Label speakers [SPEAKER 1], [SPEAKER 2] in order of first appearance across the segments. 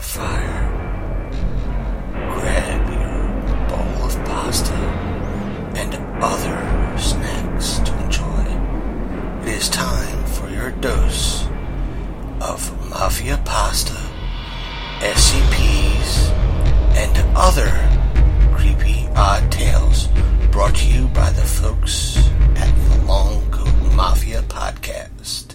[SPEAKER 1] fire, grab your bowl of pasta and other snacks to enjoy. It is time for your dose of Mafia Pasta, SCPs, and other creepy odd tales brought to you by the folks at the Long Coat Mafia Podcast.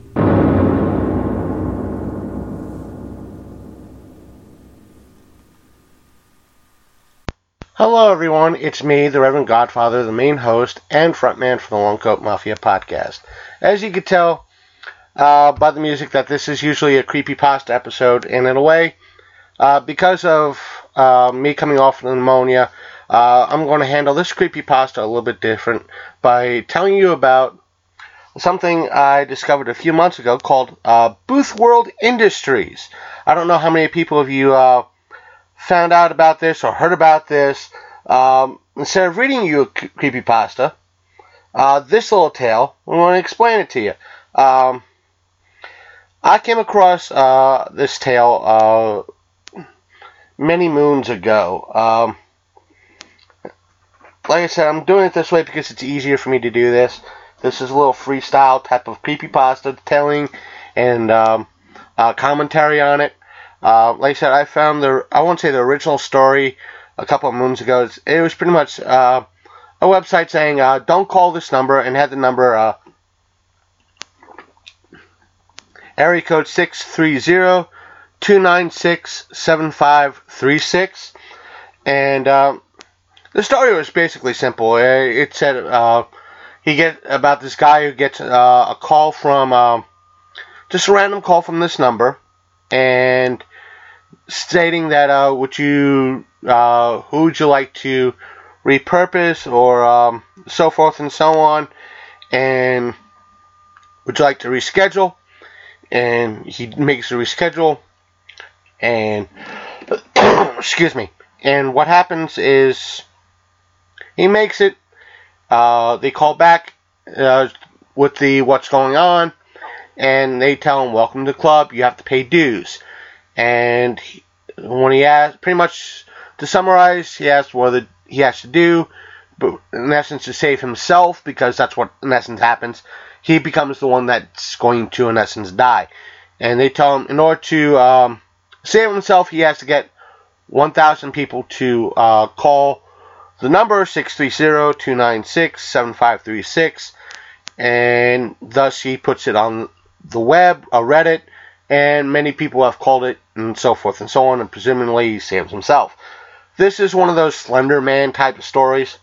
[SPEAKER 1] Hello everyone, it's me, the Reverend Godfather, the main host and frontman for the Long Coat Mafia Podcast. As you can tell by the music that this is usually a creepypasta episode, and in a way, because of me coming off pneumonia, I'm going to handle this creepypasta a little bit different by telling you about something I discovered a few months ago called Booth World Industries. I don't know how many people of you found out about this or heard about this. Instead of reading you a creepypasta, this little tale, I want to explain it to you. I came across this tale many moons ago. Like I said, I'm doing it this way because it's easier for me to do this. This is a little freestyle type of creepypasta telling and commentary on it. Like I said, I found I won't say the original story a couple of moons ago. It was pretty much a website saying, don't call this number, and had the number area code 630-296-7536. And the story was basically simple. It said he get about this guy who gets a call from just a random call from this number, and stating that who would you like to repurpose or so forth and so on, and would you like to reschedule? And he makes a reschedule, and excuse me. And what happens is he makes it. They call back with the what's going on, and they tell him, "Welcome to the club. You have to pay dues." And when he asks, pretty much to summarize, he asks what he has to do, but in essence to save himself, because that's what in essence happens. He becomes the one that's going to in essence die. And they tell him in order to save himself, he has to get 1,000 people to call the number 630-296-7536, and thus he puts it on the web, Reddit, and many people have called it, and so forth and so on, and presumably he saves himself. This is one of those Slender Man type of stories.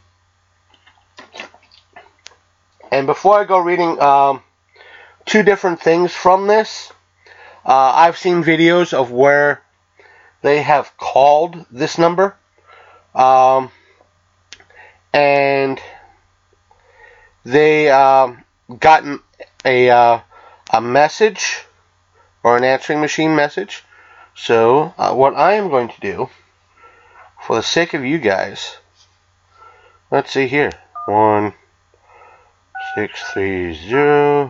[SPEAKER 1] And before I go reading two different things from this, I've seen videos of where they have called this number, and they gotten a message, or an answering machine message. So what I am going to do, for the sake of you guys, let's see here, 1-630-296-7536.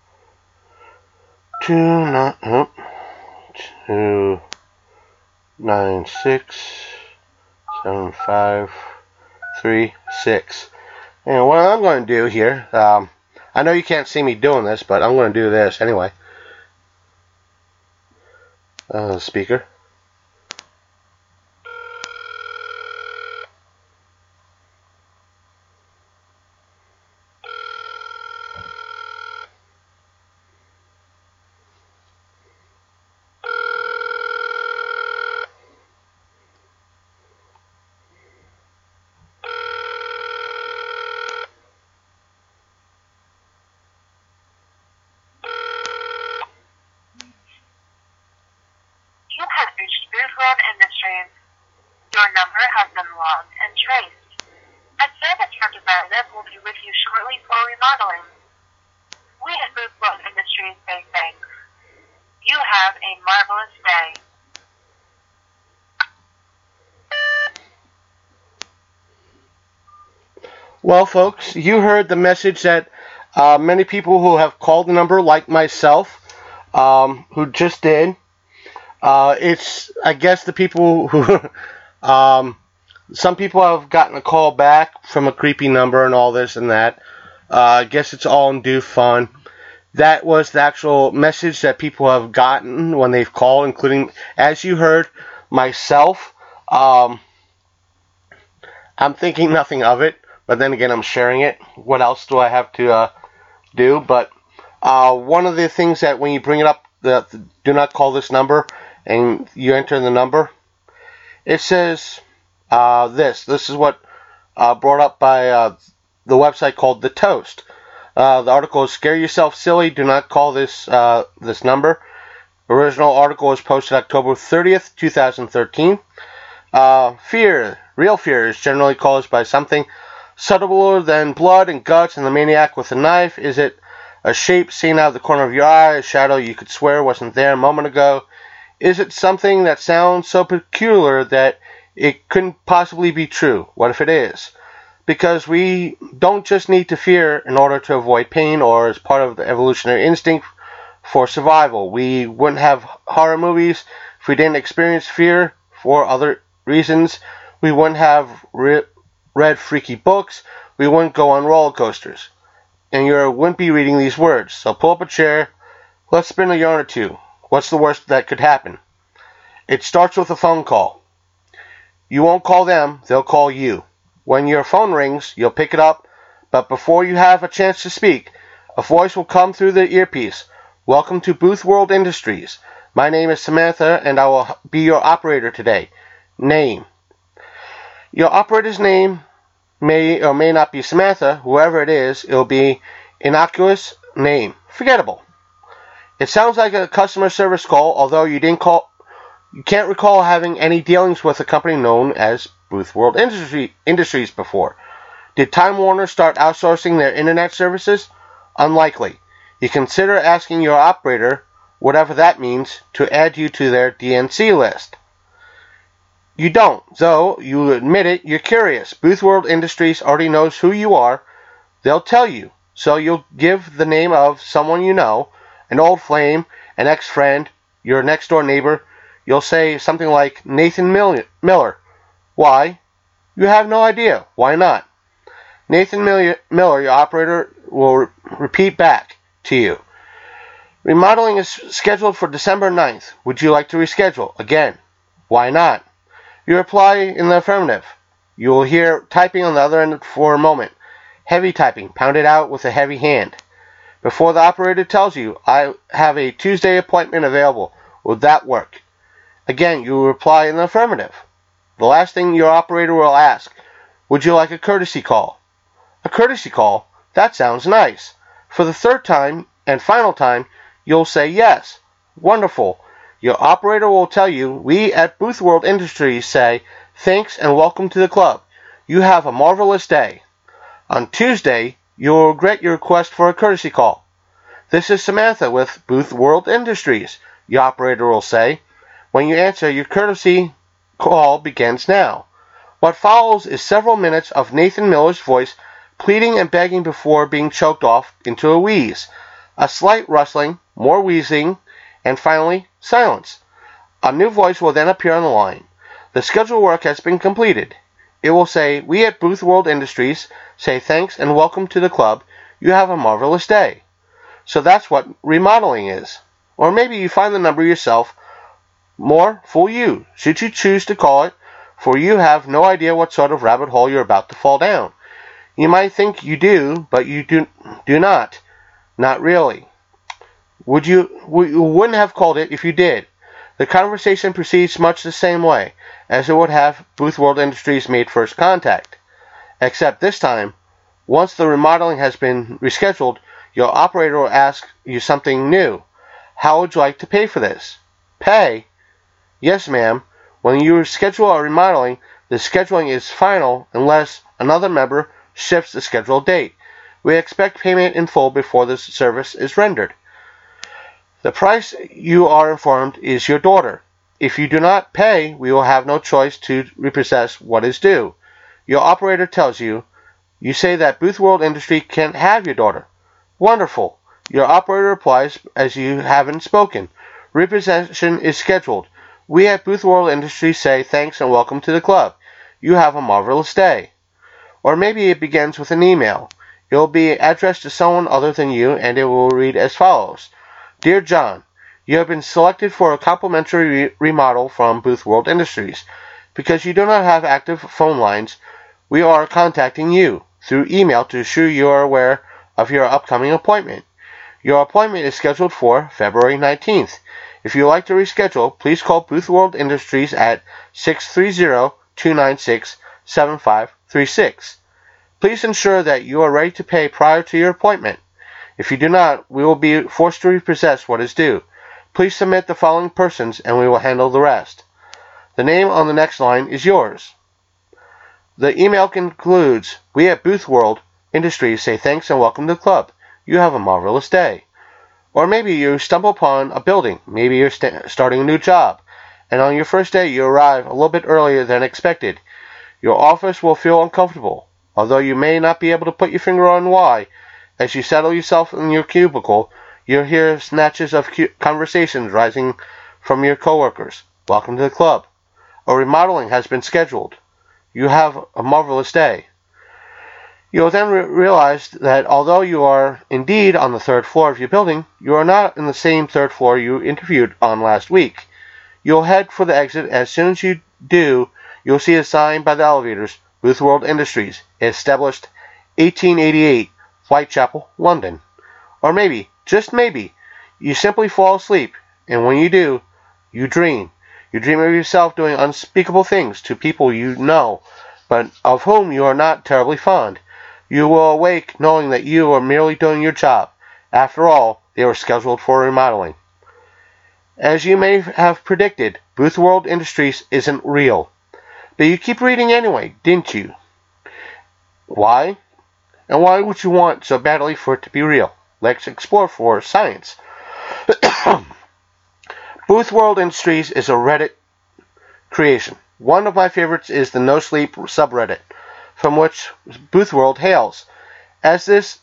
[SPEAKER 1] And what I'm going to do here, I know you can't see me doing this, but I'm going to do this anyway. Speaker.
[SPEAKER 2] Industries. Your number has been logged and traced. A service representative will be with you shortly for remodeling. We at Booth World Industries say thanks. You have a marvelous day.
[SPEAKER 1] Well, folks, you heard the message that many people who have called the number, like myself, who just did, It's, I guess, the people who, some people have gotten a call back from a creepy number and all this and that. I guess it's all in due fun. That was the actual message that people have gotten when they've called, including, as you heard, myself. I'm thinking nothing of it, but then again, I'm sharing it. What else do I have to do? But one of the things that when you bring it up, do not call this number, and you enter the number, it says this. This is what brought up by the website called The Toast. The article is "Scare Yourself Silly. Do not call this number." Original article was posted October 30th, 2013. Fear. Real fear is generally caused by something subtler than blood and guts and the maniac with a knife. Is it a shape seen out of the corner of your eye, a shadow you could swear wasn't there a moment ago? Is it something that sounds so peculiar that it couldn't possibly be true? What if it is? Because we don't just need to fear in order to avoid pain or as part of the evolutionary instinct for survival. We wouldn't have horror movies if we didn't experience fear for other reasons. We wouldn't have read freaky books. We wouldn't go on roller coasters. And you wouldn't be reading these words. So pull up a chair. Let's spin a yarn or two. What's the worst that could happen? It starts with a phone call. You won't call them, they'll call you. When your phone rings, you'll pick it up, but before you have a chance to speak, a voice will come through the earpiece. Welcome to Booth World Industries. My name is Samantha, and I will be your operator today. Name. Your operator's name may or may not be Samantha. Whoever it is, it'll be innocuous name. Forgettable. It sounds like a customer service call, although you can't recall having any dealings with a company known as Booth World Industries before. Did Time Warner start outsourcing their internet services? Unlikely. You consider asking your operator, whatever that means, to add you to their DNC list. You don't, though you admit it, you're curious. Booth World Industries already knows who you are. They'll tell you. So you'll give the name of someone you know, an old flame, an ex-friend, your next-door neighbor. You'll say something like Nathan Miller. Why? You have no idea. Why not? Nathan Miller, your operator, will repeat back to you. Remodeling is scheduled for December 9th. Would you like to reschedule? Again. Why not? You reply in the affirmative. You will hear typing on the other end for a moment. Heavy typing, pounded out with a heavy hand. Before the operator tells you, I have a Tuesday appointment available. Would that work? Again, you reply in the affirmative. The last thing your operator will ask, would you like a courtesy call? A courtesy call? That sounds nice. For the third time and final time, you'll say yes. Wonderful. Your operator will tell you, we at Booth World Industries say, thanks and welcome to the club. You have a marvelous day. On Tuesday, you'll regret your request for a courtesy call. This is Samantha with Booth World Industries, your operator will say. When you answer, your courtesy call begins now. What follows is several minutes of Nathan Miller's voice pleading and begging before being choked off into a wheeze. A slight rustling, more wheezing, and finally, silence. A new voice will then appear on the line. The scheduled work has been completed. It will say, we at Booth World Industries say thanks and welcome to the club. You have a marvelous day. So that's what remodeling is. Or maybe you find the number yourself. More, fool you, should you choose to call it, for you have no idea what sort of rabbit hole you're about to fall down. You might think you do, but you do not. Not really. You wouldn't have called it if you did. The conversation proceeds much the same way as it would have Booth World Industries made first contact. Except this time, once the remodeling has been rescheduled, your operator will ask you something new. How would you like to pay for this? Pay? Yes, ma'am. When you schedule a remodeling, the scheduling is final unless another member shifts the scheduled date. We expect payment in full before the service is rendered. The price, you are informed, is your daughter. If you do not pay, we will have no choice to repossess what is due. Your operator tells you, you say that Booth World Industry can't have your daughter. Wonderful. Your operator replies as you haven't spoken. Repossession is scheduled. We at Booth World Industries say thanks and welcome to the club. You have a marvelous day. Or maybe it begins with an email. It will be addressed to someone other than you, and it will read as follows. Dear John, you have been selected for a complimentary remodel from Booth World Industries. Because you do not have active phone lines, we are contacting you through email to assure you are aware of your upcoming appointment. Your appointment is scheduled for February 19th. If you would like to reschedule, please call Booth World Industries at 630-296-7536. Please ensure that you are ready to pay prior to your appointment. If you do not, we will be forced to repossess what is due. Please submit the following persons and we will handle the rest. The name on the next line is yours. The email concludes, we at Booth World Industries say thanks and welcome to the club. You have a marvelous day. Or maybe you stumble upon a building. Maybe you're starting a new job. And on your first day, you arrive a little bit earlier than expected. Your office will feel uncomfortable. Although you may not be able to put your finger on why, as you settle yourself in your cubicle, you'll hear snatches of conversations rising from your coworkers. Welcome to the club. A remodeling has been scheduled. You have a marvelous day. You will then realize that although you are indeed on the 3rd floor of your building, you are not in the same 3rd floor you interviewed on last week. You'll head for the exit. As soon as you do, you'll see a sign by the elevators, Booth World Industries, established 1888, Whitechapel, London. Or maybe, just maybe, you simply fall asleep, and when you do, you dream. You dream of yourself doing unspeakable things to people you know, but of whom you are not terribly fond. You will awake knowing that you are merely doing your job. After all, they were scheduled for remodeling. As you may have predicted, Booth World Industries isn't real. But you keep reading anyway, didn't you? Why? And why would you want so badly for it to be real? Let's explore for science. Booth World Industries is a Reddit creation. One of my favorites is the No Sleep subreddit, from which Booth World hails. As is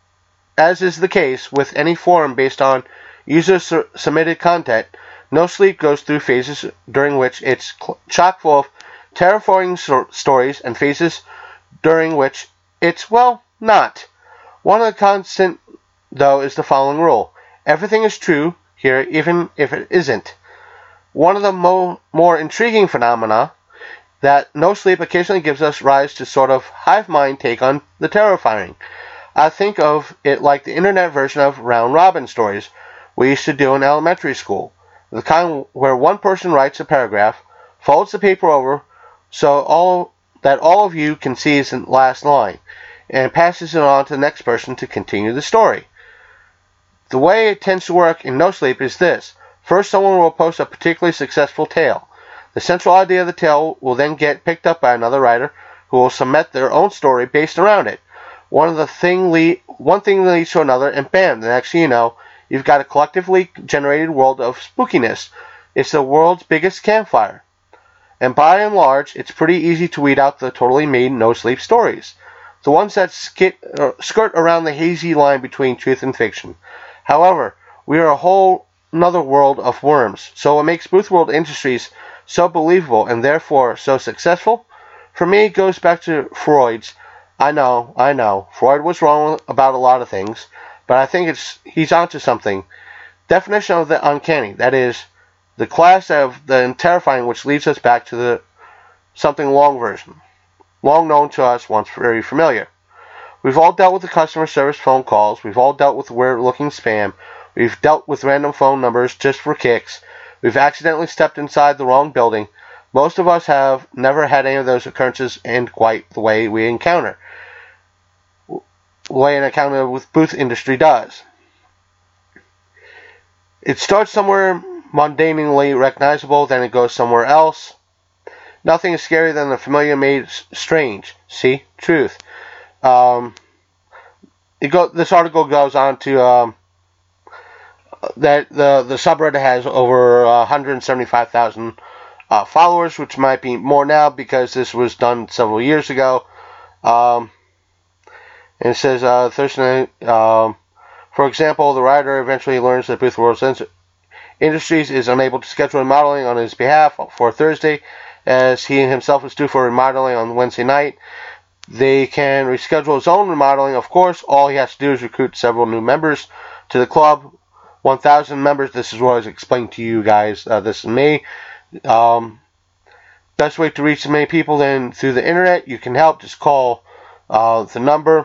[SPEAKER 1] the case with any forum based on user-submitted content, No Sleep goes through phases during which it's chock full of terrifying stories and phases during which it's, well, not. One of the constant, though, is the following rule. Everything is true here, even if it isn't. One of the more intriguing phenomena that No Sleep occasionally gives us rise to sort of hive mind take on the terrifying. I think of it like the internet version of round robin stories we used to do in elementary school, the kind where one person writes a paragraph, folds the paper over so all of you can see is the last line, and passes it on to the next person to continue the story. The way it tends to work in No Sleep is this. First, someone will post a particularly successful tale. The central idea of the tale will then get picked up by another writer who will submit their own story based around it. One thing leads to another, and bam, the next thing you know, you've got a collectively generated world of spookiness. It's the world's biggest campfire. And by and large, it's pretty easy to weed out the totally made no-sleep stories. The ones that skirt around the hazy line between truth and fiction. However, we are a whole another world of worms. So what makes Booth World Industries so believable and therefore so successful? For me, it goes back to Freud's. I know. Freud was wrong about a lot of things, but I think he's onto something. Definition of the uncanny, that is, the class of the terrifying, which leads us back to the something long version, long known to us, once very familiar. We've all dealt with the customer service phone calls. We've all dealt with weird-looking spam. We've dealt with random phone numbers just for kicks. We've accidentally stepped inside the wrong building. Most of us have never had any of those occurrences end quite the way we encounter. The way an encounter with Booth Industry does. It starts somewhere mundanely recognizable, then it goes somewhere else. Nothing is scarier than the familiar made strange. See? Truth. This article goes on to that the subreddit has over 175,000 followers, which might be more now because this was done several years ago. And it says, Thursday night, for example, the writer eventually learns that Booth World Industries is unable to schedule remodeling on his behalf for Thursday, as he himself is due for remodeling on Wednesday night. They can reschedule his own remodeling, of course. All he has to do is recruit several new members to the club. 1,000 members. This is what I was explaining to you guys. This is me. Best way to reach as many people then through the internet. You can help. Just call the number.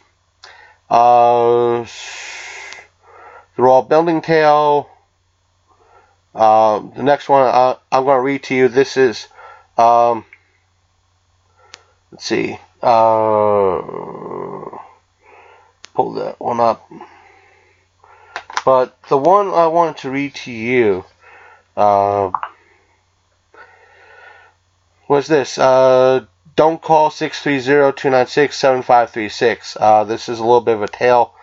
[SPEAKER 1] The Royal Building Tale. The next one I'm going to read to you. This is, let's see, pull that one up. But the one I wanted to read to you was this. Don't call 630-296-7536. This is a little bit of a tale.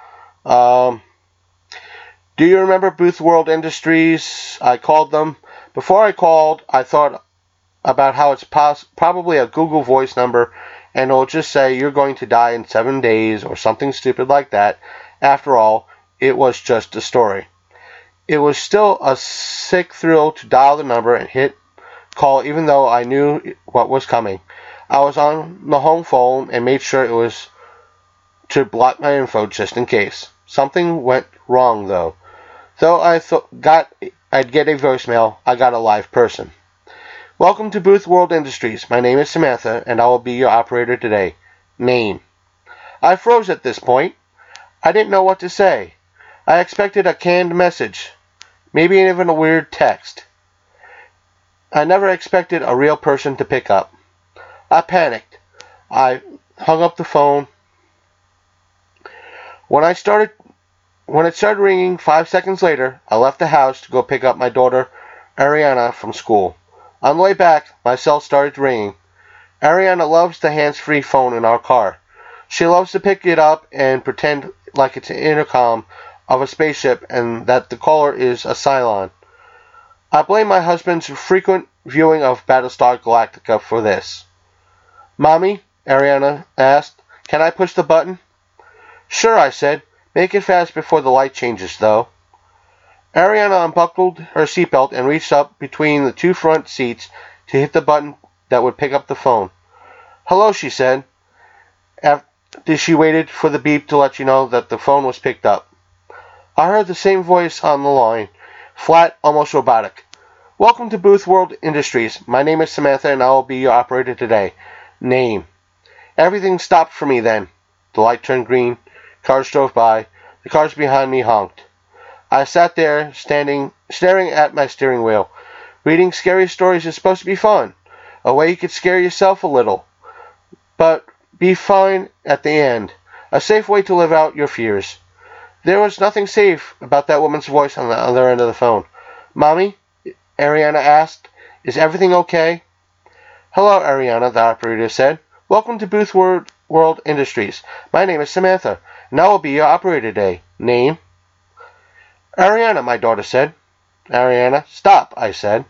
[SPEAKER 1] Do you remember Booth World Industries? I called them. Before I called, I thought about how it's probably a Google Voice number, and it'll just say you're going to die in 7 days or something stupid like that. After all, it was just a story. It was still a sick thrill to dial the number and hit call, even though I knew what was coming. I was on the home phone and made sure it was to block my info just in case. Something went wrong, though. Though I thought I'd get a voicemail, I got a live person. Welcome to Booth World Industries. My name is Samantha, and I will be your operator today. Name. I froze at this point. I didn't know what to say. I expected a canned message, maybe even a weird text. I never expected a real person to pick up. I panicked. I hung up the phone. When it started ringing 5 seconds later, I left the house to go pick up my daughter, Ariana, from school. On the way back, my cell started ringing. Ariana loves the hands-free phone in our car. She loves to pick it up and pretend like it's an intercom of a spaceship and that the caller is a Cylon. I blame my husband's frequent viewing of Battlestar Galactica for this. Mommy, Ariana asked, can I push the button? Sure, I said. Make it fast before the light changes, though. Ariana unbuckled her seatbelt and reached up between the two front seats to hit the button that would pick up the phone. Hello, she said, after she waited for the beep to let you know that the phone was picked up. I heard the same voice on the line, flat, almost robotic. Welcome to Booth World Industries. My name is Samantha, and I will be your operator today. Name. Everything stopped for me then. The light turned green. Cars drove by. The cars behind me honked. I sat there, staring at my steering wheel. Reading scary stories is supposed to be fun. A way you could scare yourself a little, but be fine at the end. A safe way to live out your fears. There was nothing safe about that woman's voice on the other end of the phone. Mommy? Ariana asked. Is everything okay? Hello, Ariana, the operator said. Welcome to Booth World Industries. My name is Samantha, and I will be your operator today. Name? Ariana, my daughter said. Ariana, stop, I said.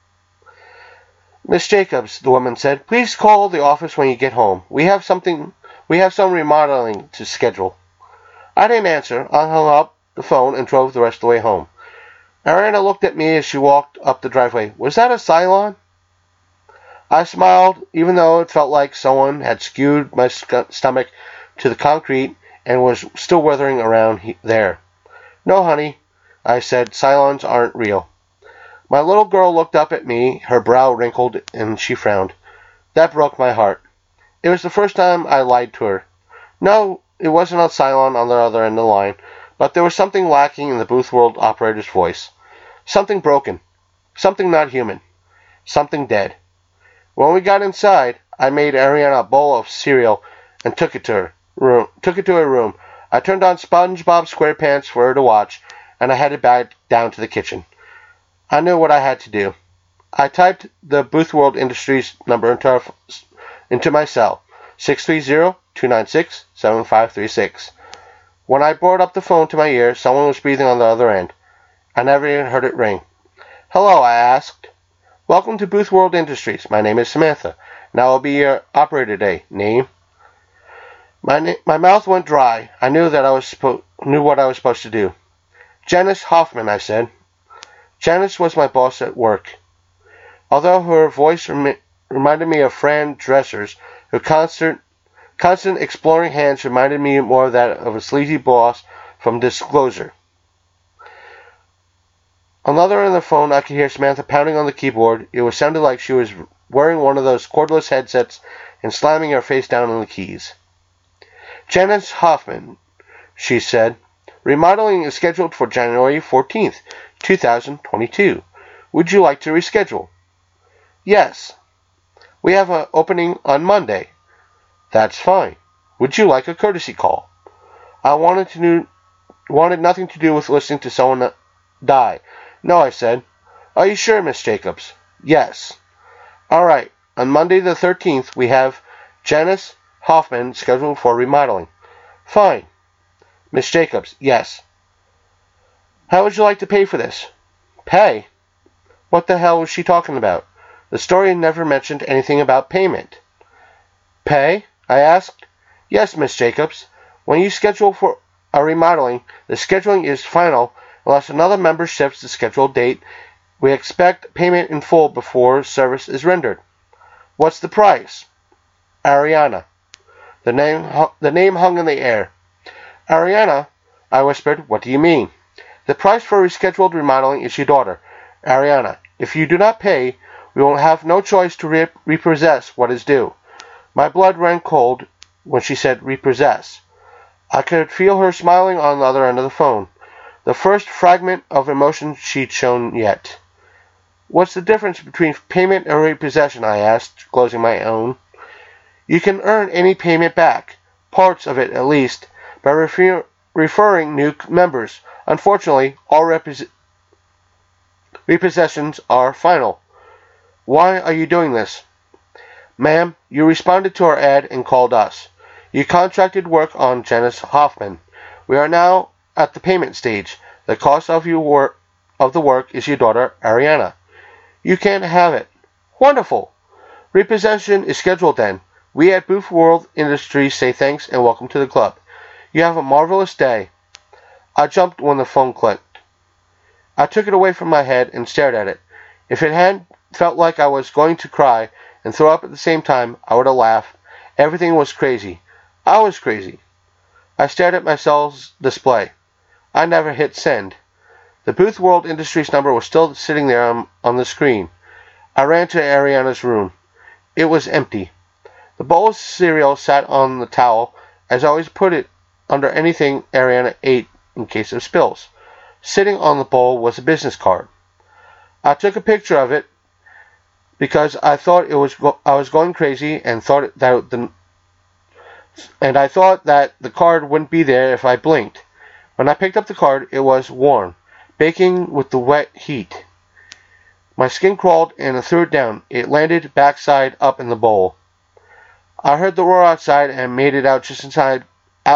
[SPEAKER 1] Miss Jacobs, the woman said, please call the office when you get home. We have some remodeling to schedule. I didn't answer. I hung up the phone and drove the rest of the way home. Ariana looked at me as she walked up the driveway. Was that a Cylon? I smiled, even though it felt like someone had skewed my stomach to the concrete and was still withering around there. No, honey, I said, Cylons aren't real. My little girl looked up at me, her brow wrinkled, and she frowned. That broke my heart. It was the first time I lied to her. No, it wasn't a Cylon on the other end of the line, but there was something lacking in the Booth World operator's voice. Something broken. Something not human. Something dead. When we got inside, I made Ariana a bowl of cereal and took it to her room. I turned on SpongeBob SquarePants for her to watch, and I headed back down to the kitchen. I knew what I had to do. I typed the Booth World Industries number into my cell, 630-296-7536. When I brought up the phone to my ear, someone was breathing on the other end. I never even heard it ring. Hello, I asked. Welcome to Booth World Industries. My name is Samantha, and I will be your operator today. Name? My mouth went dry. I knew what I was supposed to do. Janice Hoffman, I said. Janice was my boss at work. Although her voice reminded me of Fran Dresser's, her constant exploring hands reminded me more of that of a sleazy boss from Disclosure. On the other end of the phone, I could hear Samantha pounding on the keyboard. It was sounded like she was wearing one of those cordless headsets and slamming her face down on the keys. Janice Hoffman, she said, remodeling is scheduled for January 14th, 2022. Would you like to reschedule? Yes. We have an opening on Monday. That's fine. Would you like a courtesy call? I wanted nothing to do with listening to someone die. No, I said. Are you sure, Miss Jacobs? Yes. All right. On Monday the 13th, we have Janice Hoffman scheduled for remodeling. Fine. Miss Jacobs, yes. How would you like to pay for this? Pay? What the hell was she talking about? The story never mentioned anything about payment. Pay? I asked. Yes, Miss Jacobs. When you schedule for a remodeling, the scheduling is final unless another member shifts the scheduled date. We expect payment in full before service is rendered. What's the price? Ariana. The name hung in the air. Ariana, I whispered, what do you mean? The price for rescheduled remodeling is your daughter, Ariana. If you do not pay, we will have no choice to repossess what is due. My blood ran cold when she said repossess. I could feel her smiling on the other end of the phone. The first fragment of emotion she'd shown yet. What's the difference between payment and repossession? I asked, closing my own. You can earn any payment back, parts of it at least, by referring new members. Unfortunately, all repossessions are final. Why are you doing this? Ma'am, you responded to our ad and called us. You contracted work on Janice Hoffman. We are now at the payment stage. The cost of the work is your daughter, Ariana. You can't have it. Wonderful. Repossession is scheduled then. We at Booth World Industries say thanks and welcome to the club. You have a marvelous day. I jumped when the phone clicked. I took it away from my head and stared at it. If it hadn't felt like I was going to cry and throw up at the same time, I would have laughed. Everything was crazy. I was crazy. I stared at my cell's display. I never hit send. The Booth World Industries number was still sitting there on the screen. I ran to Ariana's room. It was empty. The bowl of cereal sat on the towel, as I always put it under anything Ariana ate in case of spills. Sitting on the bowl was a business card. I took a picture of it because I thought I was going crazy and I thought that the card wouldn't be there if I blinked. When I picked up the card, it was warm, baking with the wet heat. My skin crawled and I threw it down. It landed backside up in the bowl. I heard the roar outside and made it out just in time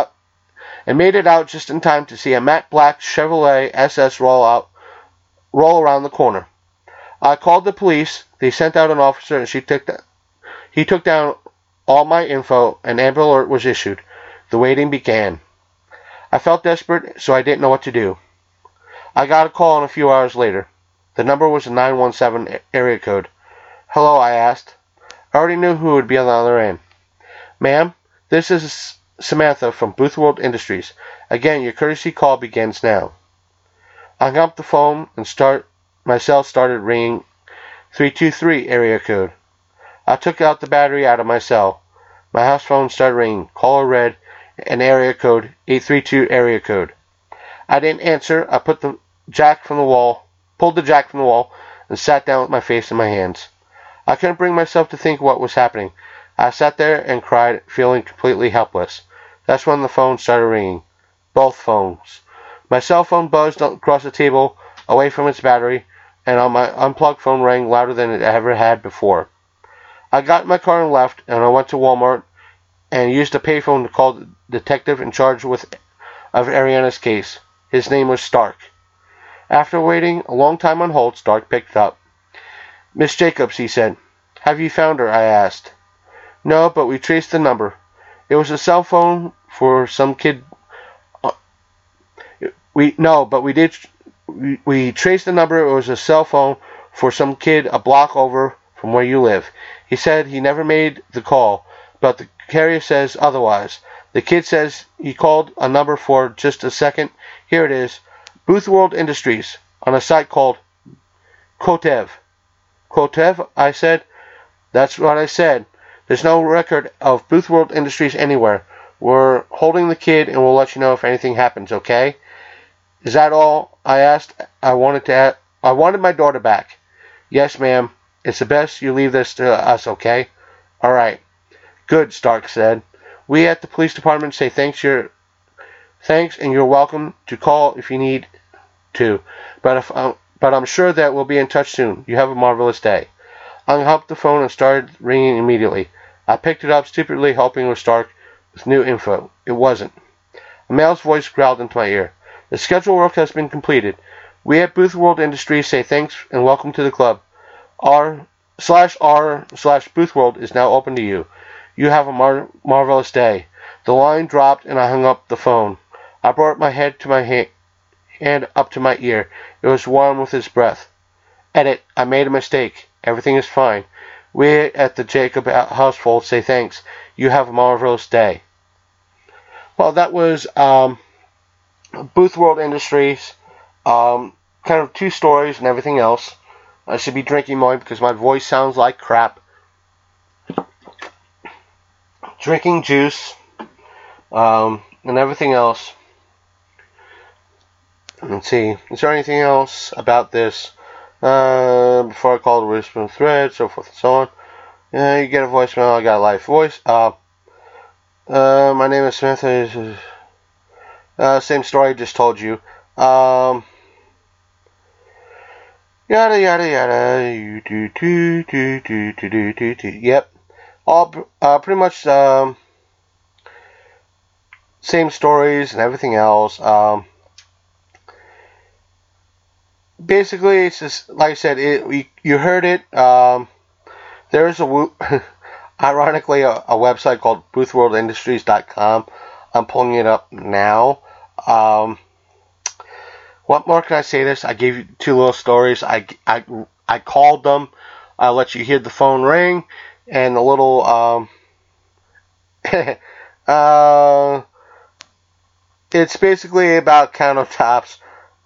[SPEAKER 1] to see a matte black Chevrolet SS roll around the corner. I called the police. They sent out an officer and he took down all my info. An Amber Alert was issued. The waiting began. I felt desperate, so I didn't know what to do. I got a call a few hours later. The number was a 917 area code. Hello, I asked. I already knew who would be on the other end. Ma'am, this is Samantha from Booth World Industries. Again, your courtesy call begins now. I hung up the phone and my cell started ringing. 323 area code. I took out the battery out of my cell. My house phone started ringing. Caller read an area code, 832 area code. I didn't answer. I pulled the jack from the wall, and sat down with my face in my hands. I couldn't bring myself to think what was happening. I sat there and cried, feeling completely helpless. That's when the phone started ringing. Both phones. My cell phone buzzed across the table, away from its battery, and on my unplugged phone rang louder than it ever had before. I got in my car and left, and I went to Walmart and used a payphone to call the detective in charge of Ariana's case. His name was Stark. After waiting a long time on hold, Stark picked up. Miss Jacobs, he said. Have you found her? I asked. No, but we traced the number. It was a cell phone for some kid. We did We traced the number. It was a cell phone for some kid a block over from where you live. He said he never made the call, but the carrier says otherwise. The kid says he called a number for just a second. Here it is. Booth World Industries on a site called Kotev. Kotev, I said. That's what I said. There's no record of Booth World Industries anywhere. We're holding the kid and we'll let you know if anything happens, okay? Is that all? I asked. I wanted my daughter back. Yes, ma'am. It's the best you leave this to us, okay? All right. Good, Stark said. We at the police department say thanks and you're welcome to call if you need to. But I'm sure that we'll be in touch soon. You have a marvelous day. I hung up the phone and started ringing immediately. I picked it up, stupidly hoping it was Stark with new info. It wasn't. A male's voice growled into my ear. The scheduled work has been completed. We at Booth World Industries say thanks and welcome to the club. R/Booth World is now open to you. You have a marvelous day. The line dropped and I hung up the phone. I brought my head to my hand up to my ear. It was warm with his breath. Edit. I made a mistake. Everything is fine. We at the Jacob household say thanks. You have a marvelous day. Well, that was Booth World Industries. Kind of two stories and everything else. I should be drinking more because my voice sounds like crap. Drinking juice, and everything else. Let's see. Is there anything else about this? Before I call the Whisper Thread, so forth and so on. You get a voicemail. I got a live voice. My name is Smith. Same story I just told you. Yada yada yada. Yep. All pretty much same stories and everything else. Basically, it's just like I said. You heard it. There's ironically a website called BoothWorldIndustries.com. I'm pulling it up now. What more can I say? This I gave you two little stories. I called them. I let you hear the phone ring. And a little, it's basically about countertops.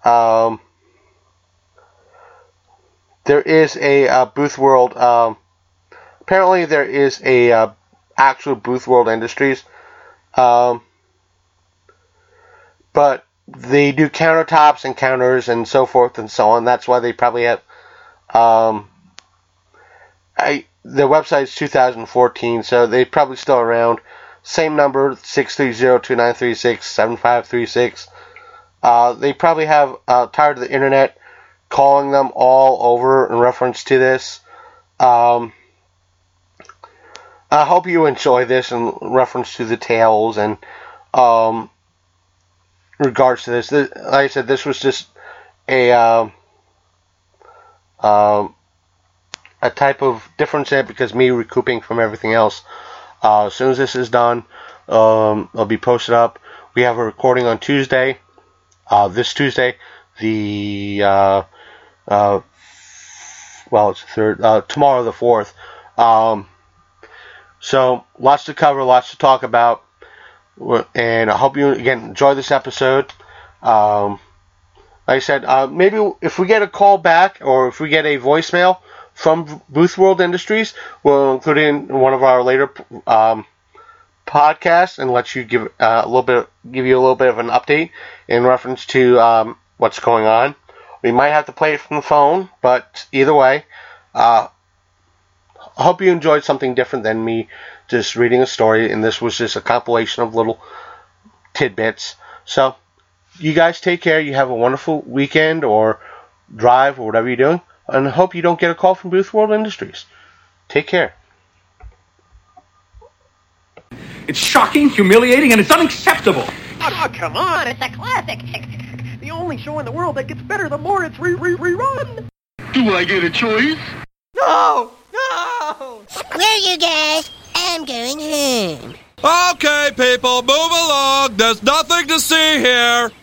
[SPEAKER 1] There is a Booth World, apparently there is a actual Booth World Industries, but they do countertops and counters and so forth and so on. That's why they probably have, the website is 2014, so they're probably still around. Same number, 630-2936-7536. They probably have tired of the internet calling them all over in reference to this. I hope you enjoy this in reference to the tales and regards to this. Like I said, this was just a type of difference in it because me recouping from everything else. As soon as this is done, it'll be posted up. We have a recording on Tuesday, this Tuesday, it's the third, tomorrow the 4th. So lots to cover, lots to talk about, and I hope you again enjoy this episode. Like I said, maybe if we get a call back or if we get a voicemail from Booth World Industries, we'll include it in one of our later podcasts and let you give you a little bit of an update in reference to what's going on. We might have to play it from the phone, but either way, I hope you enjoyed something different than me just reading a story, and this was just a compilation of little tidbits. So, you guys take care. You have a wonderful weekend or drive or whatever you're doing. And I hope you don't get a call from Booth World Industries. Take care.
[SPEAKER 3] It's shocking, humiliating, and it's unacceptable.
[SPEAKER 4] Oh, come on, it's a classic. The only show in the world that gets better the more it's rerun.
[SPEAKER 3] Do I get a choice?
[SPEAKER 4] No! No!
[SPEAKER 5] Well, you guys, I'm going home.
[SPEAKER 6] Okay, people, move along. There's nothing to see here.